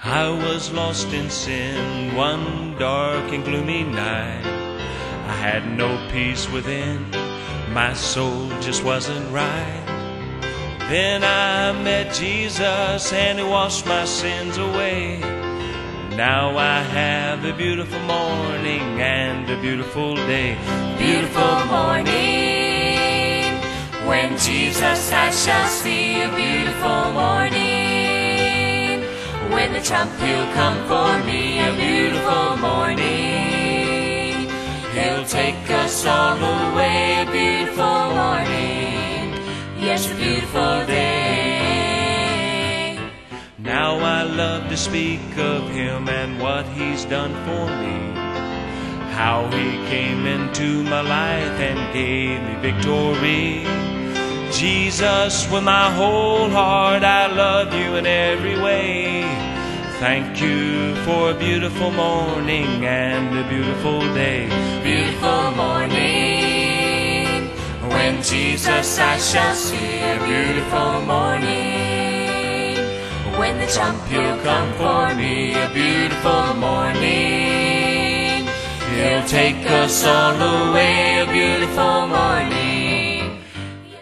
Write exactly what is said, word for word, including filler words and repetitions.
I was lost in sin one dark and gloomy night. I had no peace within, my soul just wasn't right. Then I met Jesus and He washed my sins away. Now I have a beautiful morning and a beautiful day. Beautiful morning, when Jesus I shall see. A beautiful morning, when the trump He'll come for me. A beautiful morning, He'll take us all away. A beautiful morning, yes, a beautiful day. Now I love to speak of Him and what He's done for me, how He came into my life and gave me victory. Jesus, with my whole heart I love You in every way. Thank You for a beautiful morning and a beautiful day. Beautiful morning, when Jesus I shall see. A beautiful morning, when the trump He'll come for me. A beautiful morning, He'll take us all away. A beautiful morning.